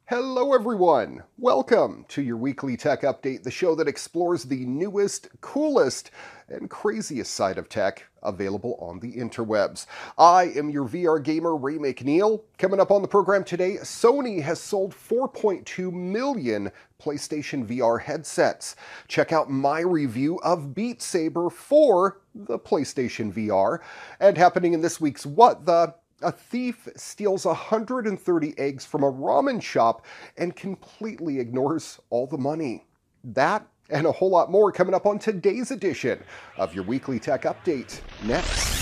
Hello, everyone. Welcome to your weekly tech update, the show that explores the newest, coolest, and craziest side of tech available on the interwebs. I am your VR gamer, Ray McNeil. Coming up on the program today, Sony has sold 4.2 million PlayStation VR headsets. Check out my review of Beat Saber for the PlayStation VR. And happening in this week's What the... A thief steals 130 eggs from a ramen shop and completely ignores all the money. That and a whole lot more coming up on today's edition of your weekly tech update. Next.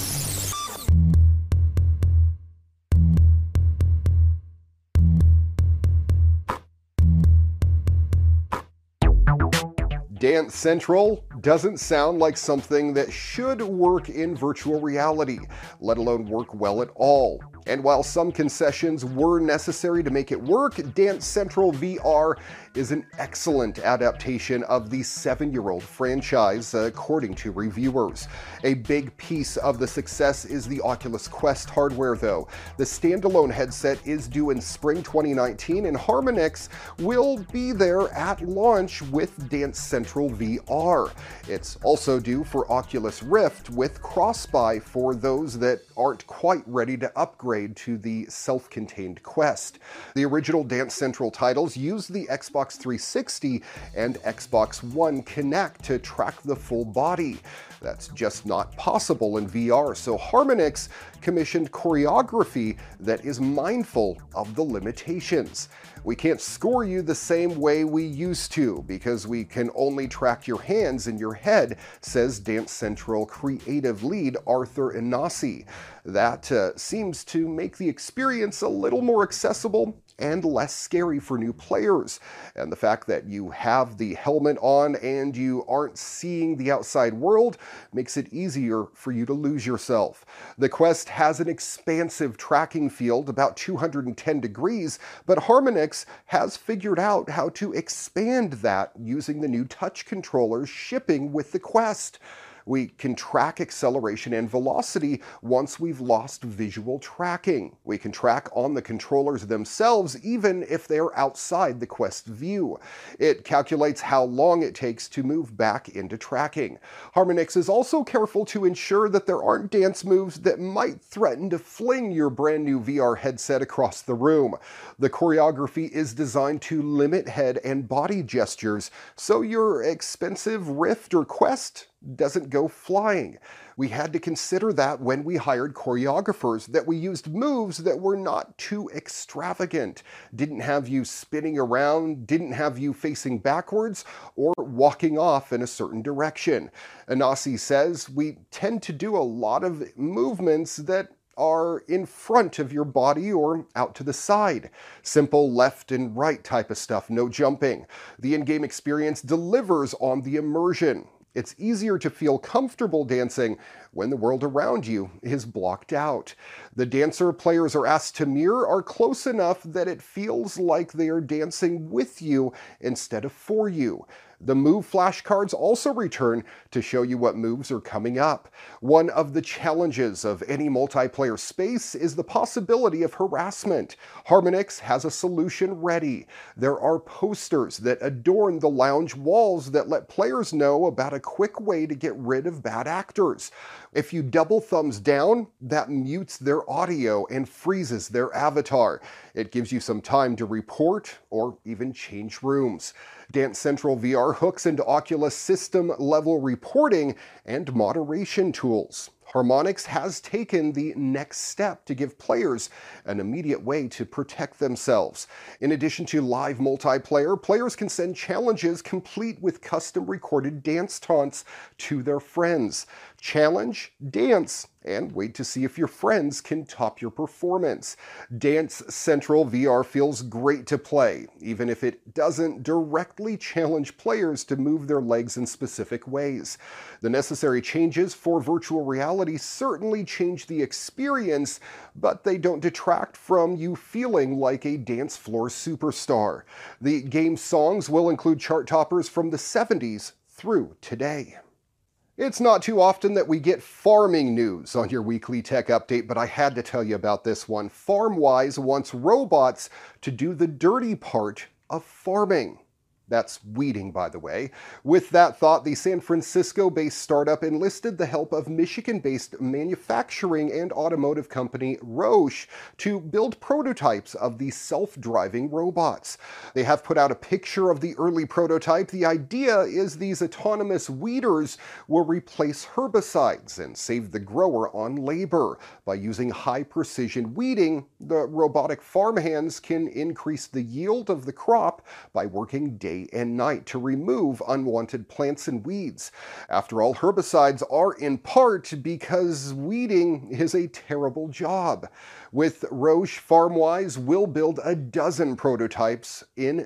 Dance Central doesn't sound like something that should work in virtual reality, let alone work well at all. And while some concessions were necessary to make it work, Dance Central VR is an excellent adaptation of the 7-year-old franchise, according to reviewers. A big piece of the success is the Oculus Quest hardware, though. The standalone headset is due in spring 2019, and Harmonix will be there at launch with Dance Central VR. It's also due for Oculus Rift with cross-buy for those that aren't quite ready to upgrade to the self-contained Quest. The original Dance Central titles used the Xbox 360 and Xbox One Kinect to track the full body. That's just not possible in VR, so Harmonix commissioned choreography that is mindful of the limitations. We can't score you the same way we used to because we can only track your hands and your head, says Dance Central creative lead Arthur Inasi. That seems to make the experience a little more accessible and less scary for new players. And the fact that you have the helmet on and you aren't seeing the outside world makes it easier for you to lose yourself. The Quest has an expansive tracking field, about 210 degrees, but Harmonix has figured out how to expand that using the new touch controllers shipping with the Quest. We can track acceleration and velocity once we've lost visual tracking. We can track on the controllers themselves even if they're outside the Quest view. It calculates how long it takes to move back into tracking. Harmonix is also careful to ensure that there aren't dance moves that might threaten to fling your brand new VR headset across the room. The choreography is designed to limit head and body gestures, so your expensive Rift or Quest doesn't go flying. We had to consider that when we hired choreographers, that we used moves that were not too extravagant, didn't have you spinning around, didn't have you facing backwards, or walking off in a certain direction. Inasi says we tend to do a lot of movements that are in front of your body or out to the side. Simple left and right type of stuff, no jumping. The in-game experience delivers on the immersion. It's easier to feel comfortable dancing when the world around you is blocked out. The dancer players are asked to mirror are close enough that it feels like they are dancing with you instead of for you. The move flashcards also return to show you what moves are coming up. One of the challenges of any multiplayer space is the possibility of harassment. Harmonix has a solution ready. There are posters that adorn the lounge walls that let players know about a quick way to get rid of bad actors. If you double thumbs down, that mutes their audio and freezes their avatar. It gives you some time to report or even change rooms. Dance Central VR hooks into Oculus system-level reporting and moderation tools. Harmonix has taken the next step to give players an immediate way to protect themselves. In addition to live multiplayer, players can send challenges complete with custom-recorded dance taunts to their friends. Challenge, dance, and wait to see if your friends can top your performance. Dance Central VR feels great to play, even if it doesn't directly challenge players to move their legs in specific ways. The necessary changes for virtual reality certainly change the experience, but they don't detract from you feeling like a dance floor superstar. The game's songs will include chart toppers from the 70s through today. It's not too often that we get farming news on your weekly tech update, but I had to tell you about this one. FarmWise wants robots to do the dirty part of farming. That's weeding, by the way. With that thought, the San Francisco-based startup enlisted the help of Michigan-based manufacturing and automotive company Roche to build prototypes of these self-driving robots. They have put out a picture of the early prototype. The idea is these autonomous weeders will replace herbicides and save the grower on labor. By using high-precision weeding, the robotic farmhands can increase the yield of the crop by working day and night to remove unwanted plants and weeds. After all, herbicides are in part because weeding is a terrible job. With Roche, FarmWise will build a dozen prototypes in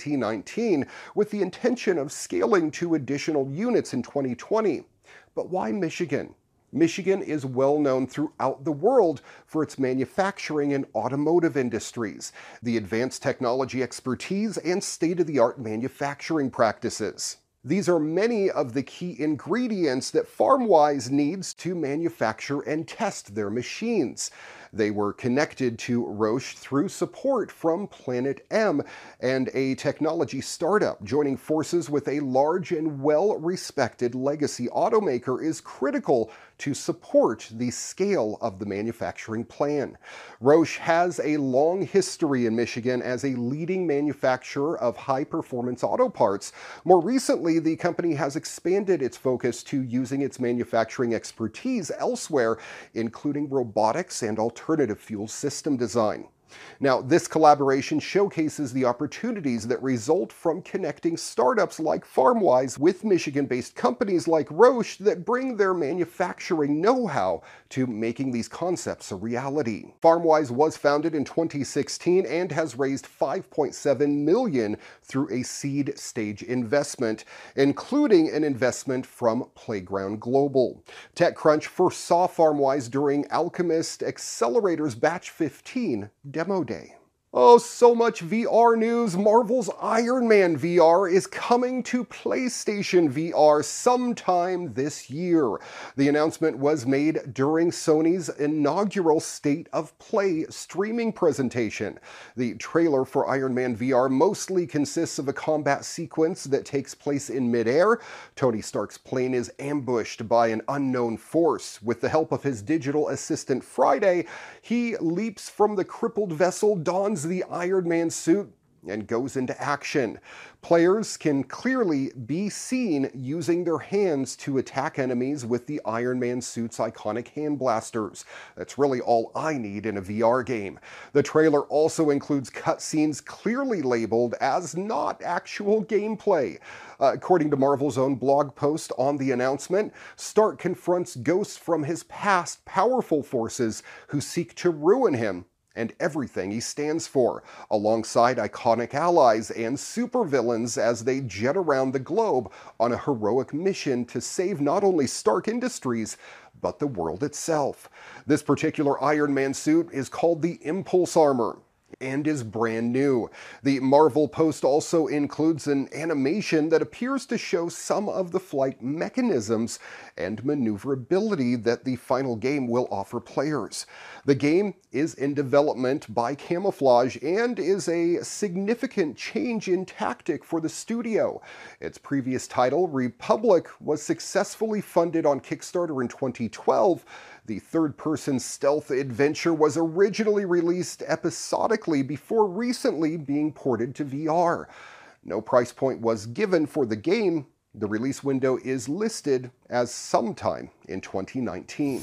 2019 with the intention of scaling to additional units in 2020. But why Michigan? Michigan is well known throughout the world for its manufacturing and automotive industries, the advanced technology expertise, and state-of-the-art manufacturing practices. These are many of the key ingredients that FarmWise needs to manufacture and test their machines. They were connected to Roche through support from Planet M and a technology startup. Joining forces with a large and well-respected legacy automaker is critical to support the scale of the manufacturing plan. Roche has a long history in Michigan as a leading manufacturer of high-performance auto parts. More recently, the company has expanded its focus to using its manufacturing expertise elsewhere, including robotics and alternative fuel system design. Now, this collaboration showcases the opportunities that result from connecting startups like FarmWise with Michigan-based companies like Roche that bring their manufacturing know-how to making these concepts a reality. FarmWise was founded in 2016 and has raised $5.7 million through a seed stage investment, including an investment from Playground Global. TechCrunch first saw FarmWise during Alchemist Accelerator's Batch 15 demo day. Oh, so much VR news. Marvel's Iron Man VR is coming to PlayStation VR sometime this year. The announcement was made during Sony's inaugural State of Play streaming presentation. The trailer for Iron Man VR mostly consists of a combat sequence that takes place in midair. Tony Stark's plane is ambushed by an unknown force. With the help of his digital assistant Friday, he leaps from the crippled vessel, dons the Iron Man suit, and goes into action. Players can clearly be seen using their hands to attack enemies with the Iron Man suit's iconic hand blasters. That's really all I need in a VR game. The trailer also includes cutscenes clearly labeled as not actual gameplay. According to Marvel's own blog post on the announcement, Stark confronts ghosts from his past, powerful forces who seek to ruin him and everything he stands for, alongside iconic allies and supervillains as they jet around the globe on a heroic mission to save not only Stark Industries, but the world itself. This particular Iron Man suit is called the Impulse Armor and is brand new. The Marvel post also includes an animation that appears to show some of the flight mechanisms and maneuverability that the final game will offer players. The game is in development by Camouflage and is a significant change in tactic for the studio. Its previous title, Republic, was successfully funded on Kickstarter in 2012. The third-person stealth adventure was originally released episodically before recently being ported to VR. No price point was given for the game. The release window is listed as sometime in 2019.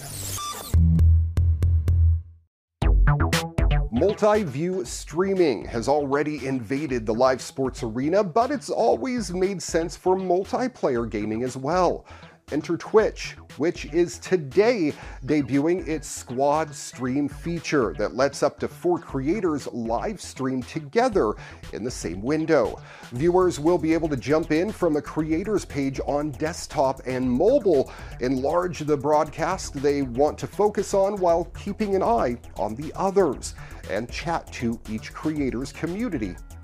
Multi-view streaming has already invaded the live sports arena, but it's always made sense for multiplayer gaming as well. Enter Twitch, which is today debuting its Squad Stream feature that lets up to 4 creators live stream together in the same window. Viewers will be able to jump in from a creator's page on desktop and mobile, enlarge the broadcast they want to focus on while keeping an eye on the others, and chat to each creator's community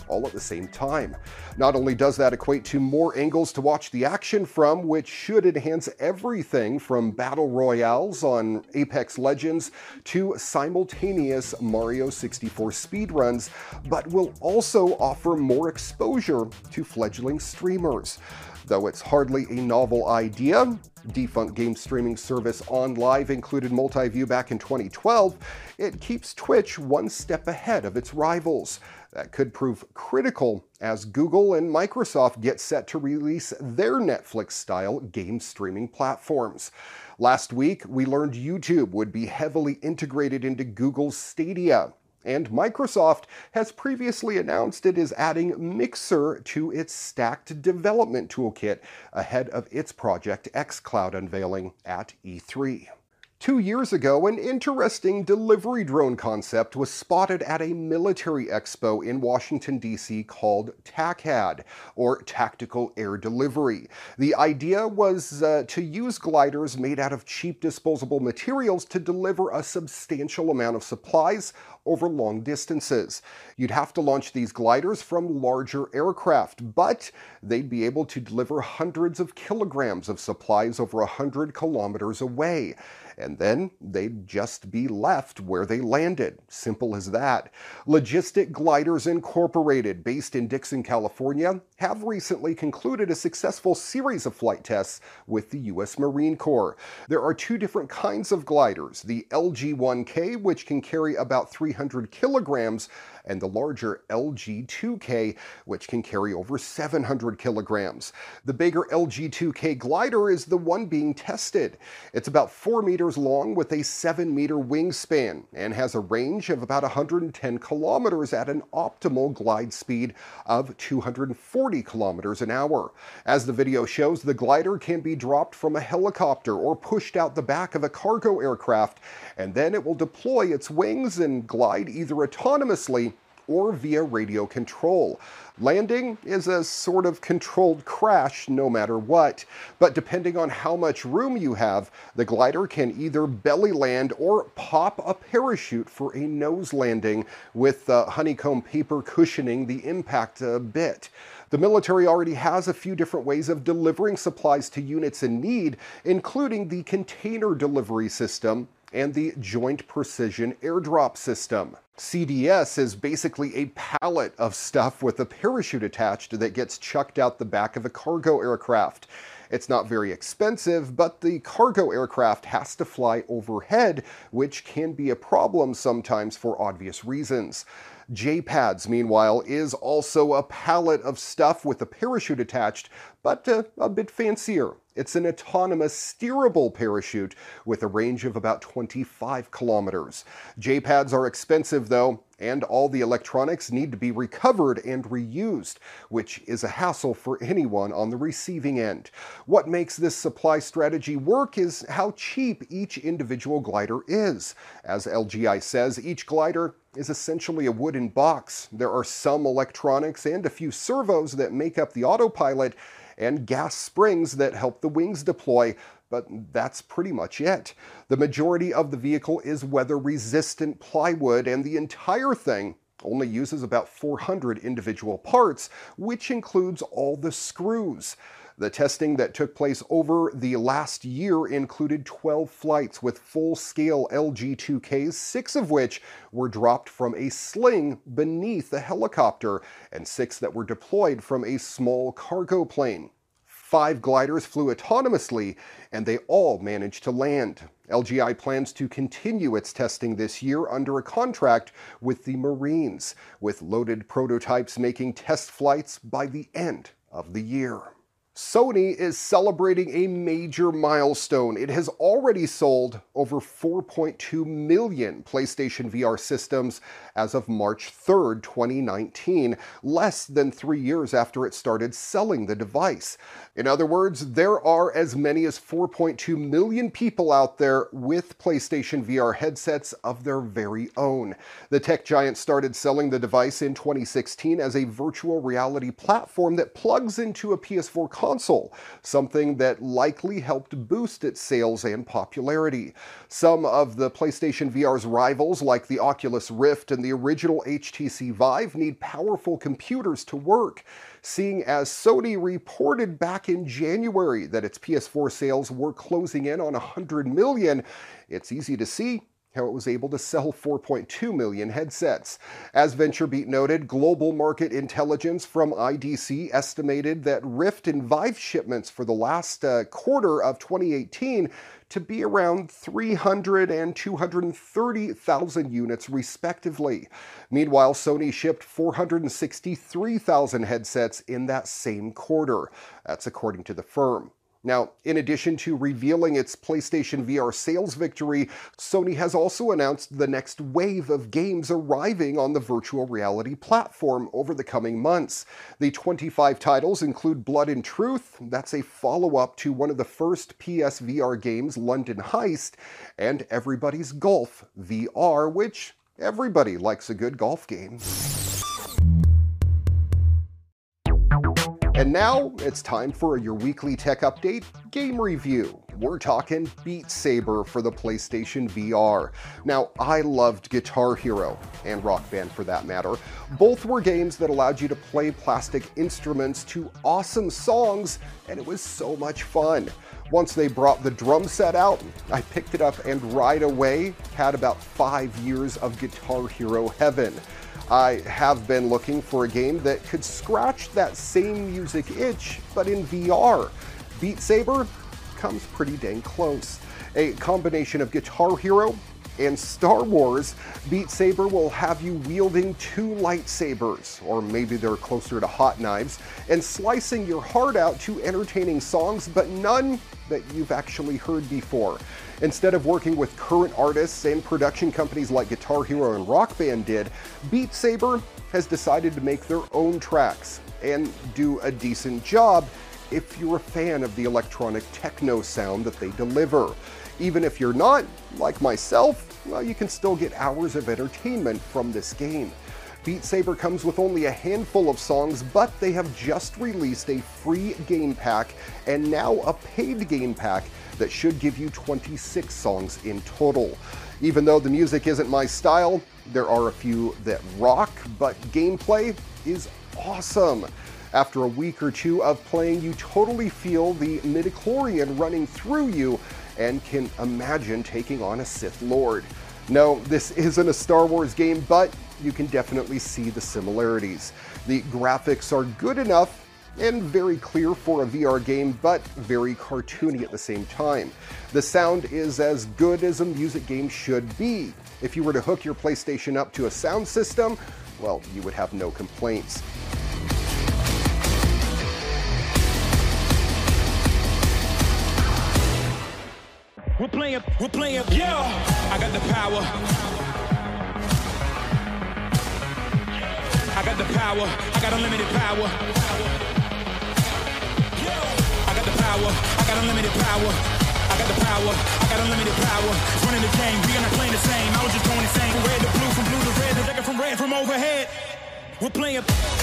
all at the same time. Not only does that equate to more angles to watch the action from, which should enhance everything from battle royales on Apex Legends to simultaneous Mario 64 speedruns, but will also offer more exposure to fledgling streamers. Though it's hardly a novel idea, defunct game streaming service OnLive included multi-view back in 2012, it keeps Twitch one step ahead of its rivals. That could prove critical as Google and Microsoft get set to release their Netflix-style game streaming platforms. Last week, we learned YouTube would be heavily integrated into Google's Stadia. And Microsoft has previously announced it is adding Mixer to its stacked development toolkit ahead of its Project xCloud unveiling at E3. 2 years ago, an interesting delivery drone concept was spotted at a military expo in Washington, D.C. called TACAD, or Tactical Air Delivery. The idea was to use gliders made out of cheap disposable materials to deliver a substantial amount of supplies over long distances. You'd have to launch these gliders from larger aircraft, but they'd be able to deliver hundreds of kilograms of supplies over 100 kilometers away. And then they'd just be left where they landed. Simple as that. Logistic Gliders Incorporated, based in Dixon, California, have recently concluded a successful series of flight tests with the U.S. Marine Corps. There are two different kinds of gliders, the LG-1K, which can carry about 300 kilograms, and the larger LG-2K, which can carry over 700 kilograms. The bigger LG-2K glider is the one being tested. It's about 4 meters long with a 7-meter wingspan and has a range of about 110 kilometers at an optimal glide speed of 240 kilometers an hour. As the video shows, the glider can be dropped from a helicopter or pushed out the back of a cargo aircraft, and then it will deploy its wings and glide either autonomously or via radio control. Landing is a sort of controlled crash no matter what, but depending on how much room you have, the glider can either belly land or pop a parachute for a nose landing, with honeycomb paper cushioning the impact a bit. The military already has a few different ways of delivering supplies to units in need, including the container delivery system and the Joint Precision Airdrop System. CDS is basically a pallet of stuff with a parachute attached that gets chucked out the back of a cargo aircraft. It's not very expensive, but the cargo aircraft has to fly overhead, which can be a problem sometimes for obvious reasons. JPADS, meanwhile, is also a pallet of stuff with a parachute attached, but a bit fancier. It's an autonomous steerable parachute with a range of about 25 kilometers. JPADS are expensive though, and all the electronics need to be recovered and reused, which is a hassle for anyone on the receiving end. What makes this supply strategy work is how cheap each individual glider is. As LGI says, each glider is essentially a wooden box. There are some electronics and a few servos that make up the autopilot, and gas springs that help the wings deploy, but that's pretty much it. The majority of the vehicle is weather-resistant plywood, and the entire thing only uses about 400 individual parts, which includes all the screws. The testing that took place over the last year included 12 flights with full-scale LG-2Ks, 6 of which were dropped from a sling beneath a helicopter, and 6 that were deployed from a small cargo plane. 5 gliders flew autonomously, and they all managed to land. LGI plans to continue its testing this year under a contract with the Marines, with loaded prototypes making test flights by the end of the year. Sony is celebrating a major milestone. It has already sold over 4.2 million PlayStation VR systems as of March 3rd, 2019, less than 3 years after it started selling the device. In other words, there are as many as 4.2 million people out there with PlayStation VR headsets of their very own. The tech giant started selling the device in 2016 as a virtual reality platform that plugs into a PS4 console console, something that likely helped boost its sales and popularity. Some of the PlayStation VR's rivals, like the Oculus Rift and the original HTC Vive, need powerful computers to work. Seeing as Sony reported back in January that its PS4 sales were closing in on 100 million, it's easy to see how it was able to sell 4.2 million headsets. As VentureBeat noted, global market intelligence from IDC estimated that Rift and Vive shipments for the last quarter of 2018 to be around 300 and 230,000 units respectively. Meanwhile, Sony shipped 463,000 headsets in that same quarter. That's according to the firm. Now, in addition to revealing its PlayStation VR sales victory, Sony has also announced the next wave of games arriving on the virtual reality platform over the coming months. The 25 titles include Blood and Truth, that's a follow-up to one of the first PSVR games, London Heist, and Everybody's Golf VR, which everybody likes a good golf game. And now, it's time for your weekly tech update game review. We're talking Beat Saber for the PlayStation VR. Now, I loved Guitar Hero, and Rock Band for that matter. Both were games that allowed you to play plastic instruments to awesome songs, and it was so much fun. Once they brought the drum set out, I picked it up and right away had about 5 years of Guitar Hero heaven. I have been looking for a game that could scratch that same music itch, but in VR. Beat Saber comes pretty dang close. A combination of Guitar Hero and Star Wars, Beat Saber will have you wielding 2 lightsabers, or maybe they're closer to hot knives, and slicing your heart out to entertaining songs, but none that you've actually heard before. Instead of working with current artists and production companies like Guitar Hero and Rock Band did, Beat Saber has decided to make their own tracks and do a decent job if you're a fan of the electronic techno sound that they deliver. Even if you're not, like myself, well, you can still get hours of entertainment from this game. Beat Saber comes with only a handful of songs, but they have just released a free game pack and now a paid game pack that should give you 26 songs in total. Even though the music isn't my style, there are a few that rock, but gameplay is awesome. After a week or two of playing, you totally feel the midichlorian running through you and can imagine taking on a Sith Lord. No, this isn't a Star Wars game, but you can definitely see the similarities. The graphics are good enough and very clear for a VR game, but very cartoony at the same time. The sound is as good as a music game should be. If you were to hook your PlayStation up to a sound system, well, you would have no complaints. We're playing, yeah! I got the power. I got the power, I got unlimited power. I got the power, I got unlimited power. I got the power, I got unlimited power. It's running the game, we are not playing the same. I was just going insane. From red to blue, from blue to red, the record from red from overhead. We're playing.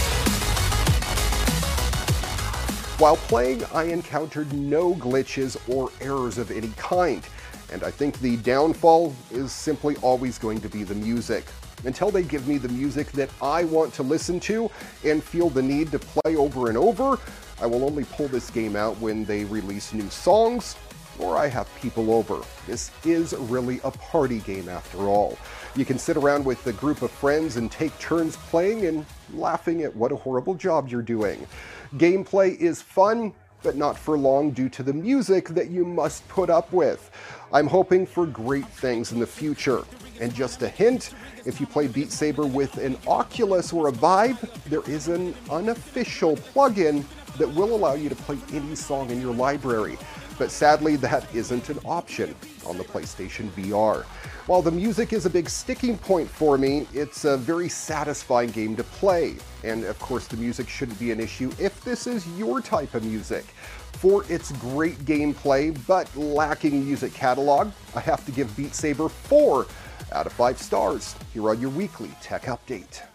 While playing, I encountered no glitches or errors of any kind, and I think the downfall is simply always going to be the music. Until they give me the music that I want to listen to and feel the need to play over and over, I will only pull this game out when they release new songs or I have people over. This is really a party game after all. You can sit around with a group of friends and take turns playing and laughing at what a horrible job you're doing. Gameplay is fun, but not for long due to the music that you must put up with. I'm hoping for great things in the future. And just a hint, if you play Beat Saber with an Oculus or a Vive, there is an unofficial plugin that will allow you to play any song in your library. But sadly, that isn't an option on the PlayStation VR. While the music is a big sticking point for me, it's a very satisfying game to play. And of course, the music shouldn't be an issue if this is your type of music. For its great gameplay, but lacking music catalog, I have to give Beat Saber 4 out of 5 stars here on your weekly tech update.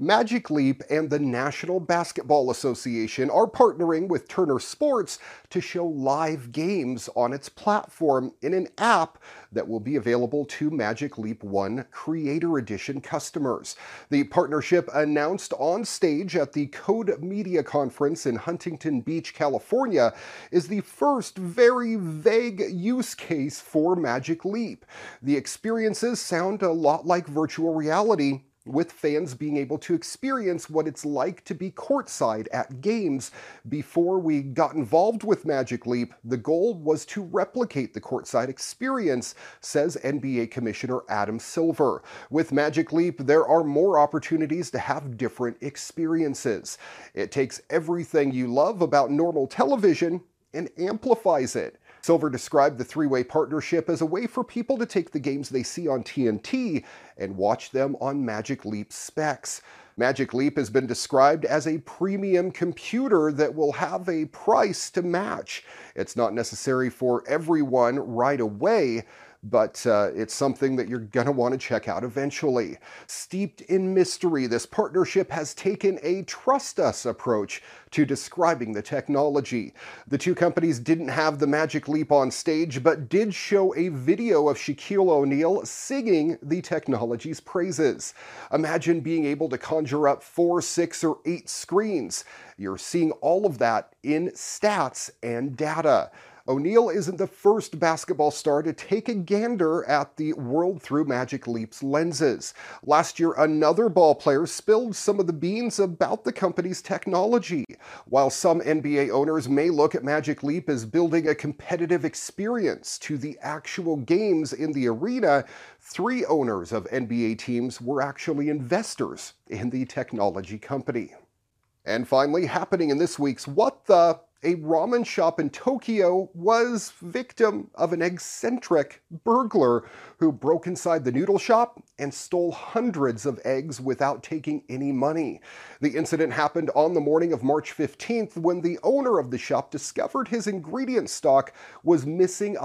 Magic Leap and the National Basketball Association are partnering with Turner Sports to show live games on its platform in an app that will be available to Magic Leap 1 Creator Edition customers. The partnership, announced on stage at the Code Media Conference in Huntington Beach, California, is the first very vague use case for Magic Leap. The experiences sound a lot like virtual reality, with fans being able to experience what it's like to be courtside at games. Before we got involved with Magic Leap, the goal was to replicate the courtside experience, says NBA Commissioner Adam Silver. With Magic Leap, there are more opportunities to have different experiences. It takes everything you love about normal television and amplifies it. Silver described the three-way partnership as a way for people to take the games they see on TNT and watch them on Magic Leap specs. Magic Leap has been described as a premium computer that will have a price to match. It's not necessary for everyone right away, but it's something that you're going to want to check out eventually. Steeped in mystery, this partnership has taken a trust us approach to describing the technology. The two companies didn't have the Magic Leap on stage, but did show a video of Shaquille O'Neal singing the technology's praises. Imagine being able to conjure up 4, 6, or 8 screens. You're seeing all of that in stats and data. O'Neal isn't the first basketball star to take a gander at the world through Magic Leap's lenses. Last year, another ball player spilled some of the beans about the company's technology. While some NBA owners may look at Magic Leap as building a competitive experience to the actual games in the arena, 3 owners of NBA teams were actually investors in the technology company. And finally, happening in this week's What The?, a ramen shop in Tokyo was victim of an eccentric burglar who broke inside the noodle shop and stole hundreds of eggs without taking any money. The incident happened on the morning of March 15th when the owner of the shop discovered his ingredient stock was missing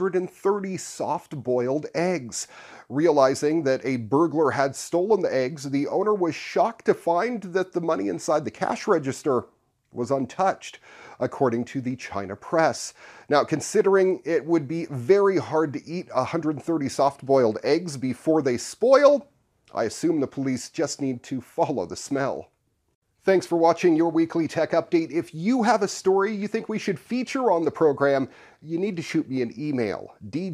130 soft-boiled eggs. Realizing that a burglar had stolen the eggs, the owner was shocked to find that the money inside the cash register was untouched, according to the China press. Now, considering it would be very hard to eat 130 soft-boiled eggs before they spoil, I assume the police just need to follow the smell. Thanks for watching your weekly tech update. If you have a story you think we should feature on the program, you need to shoot me an email,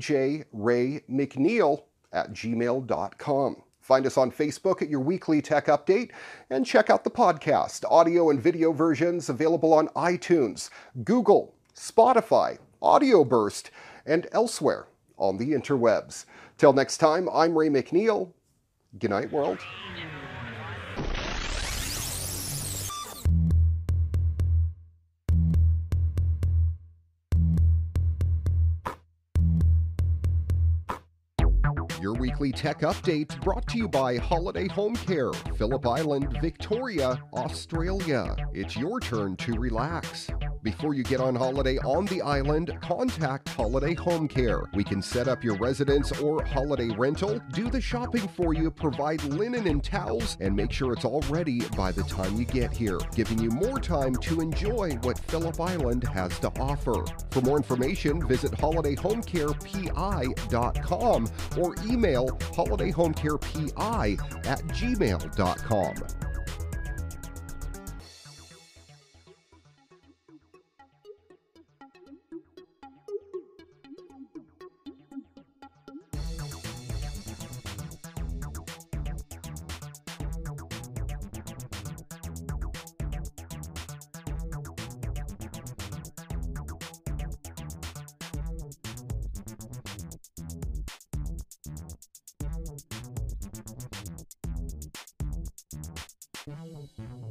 djraymcneil@gmail.com. Find us on Facebook at Your Weekly Tech Update, and check out the podcast, audio and video versions available on iTunes, Google, Spotify, Audio Burst, and elsewhere on the interwebs. Till next time, I'm Ray McNeil. Good night, world. Your Weekly Tech Update brought to you by Holiday Home Care, Phillip Island, Victoria, Australia. It's your turn to relax. Before you get on holiday on the island, contact Holiday Home Care. We can set up your residence or holiday rental, do the shopping for you, provide linen and towels, and make sure it's all ready by the time you get here, giving you more time to enjoy what Phillip Island has to offer. For more information, visit holidayhomecarepi.com or email holidayhomecarepi@gmail.com. Thank you.